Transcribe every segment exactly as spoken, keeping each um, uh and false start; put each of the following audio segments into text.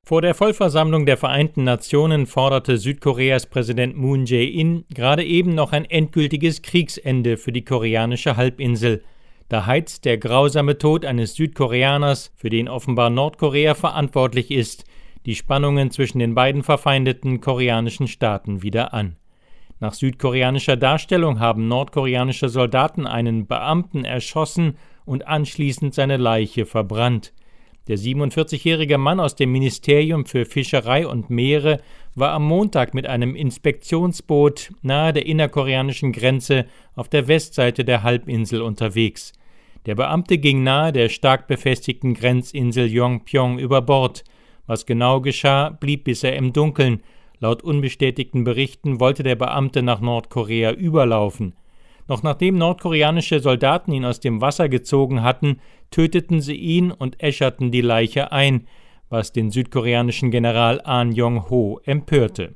Vor der Vollversammlung der Vereinten Nationen forderte Südkoreas Präsident Moon Jae-in gerade eben noch ein endgültiges Kriegsende für die koreanische Halbinsel. Da heizt der grausame Tod eines Südkoreaners, für den offenbar Nordkorea verantwortlich ist, die Spannungen zwischen den beiden verfeindeten koreanischen Staaten wieder an. Nach südkoreanischer Darstellung haben nordkoreanische Soldaten einen Beamten erschossen und anschließend seine Leiche verbrannt. Der siebenundvierzigjährige Mann aus dem Ministerium für Fischerei und Meere war am Montag mit einem Inspektionsboot nahe der innerkoreanischen Grenze auf der Westseite der Halbinsel unterwegs. Der Beamte ging nahe der stark befestigten Grenzinsel Yongpyong über Bord. Was genau geschah, blieb bisher im Dunkeln. Laut unbestätigten Berichten wollte der Beamte nach Nordkorea überlaufen. Noch nachdem nordkoreanische Soldaten ihn aus dem Wasser gezogen hatten, töteten sie ihn und äscherten die Leiche ein, was den südkoreanischen General An Yong-ho empörte.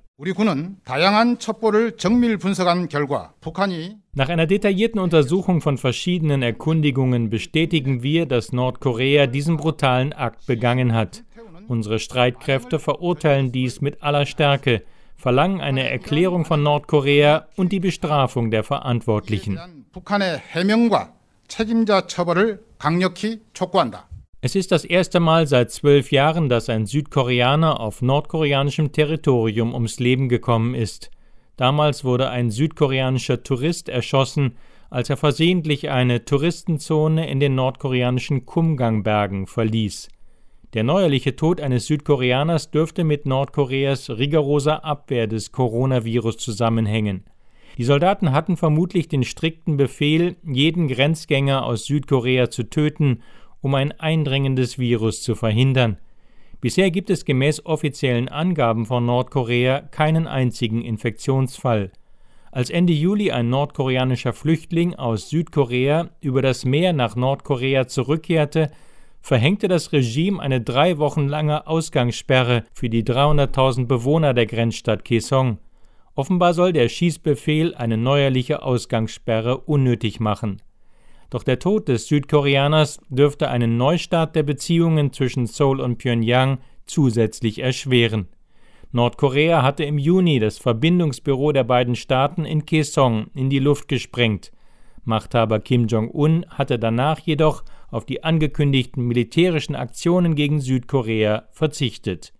Nach einer detaillierten Untersuchung von verschiedenen Erkundigungen bestätigen wir, dass Nordkorea diesen brutalen Akt begangen hat. Unsere Streitkräfte verurteilen dies mit aller Stärke, verlangen eine Erklärung von Nordkorea und die Bestrafung der Verantwortlichen. Es ist das erste Mal seit zwölf Jahren, dass ein Südkoreaner auf nordkoreanischem Territorium ums Leben gekommen ist. Damals wurde ein südkoreanischer Tourist erschossen, als er versehentlich eine Touristenzone in den nordkoreanischen Kumgang-Bergen verließ. Der neuerliche Tod eines Südkoreaners dürfte mit Nordkoreas rigoroser Abwehr des Coronavirus zusammenhängen. Die Soldaten hatten vermutlich den strikten Befehl, jeden Grenzgänger aus Südkorea zu töten, um ein Eindringen des Virus zu verhindern. Bisher gibt es gemäß offiziellen Angaben von Nordkorea keinen einzigen Infektionsfall. Als Ende Juli ein nordkoreanischer Flüchtling aus Südkorea über das Meer nach Nordkorea zurückkehrte, verhängte das Regime eine drei Wochen lange Ausgangssperre für die dreihunderttausend Bewohner der Grenzstadt Kaesong. Offenbar soll der Schießbefehl eine neuerliche Ausgangssperre unnötig machen. Doch der Tod des Südkoreaners dürfte einen Neustart der Beziehungen zwischen Seoul und Pjöngjang zusätzlich erschweren. Nordkorea hatte im Juni das Verbindungsbüro der beiden Staaten in Kaesong in die Luft gesprengt. Machthaber Kim Jong-un hatte danach jedoch auf die angekündigten militärischen Aktionen gegen Südkorea verzichtet.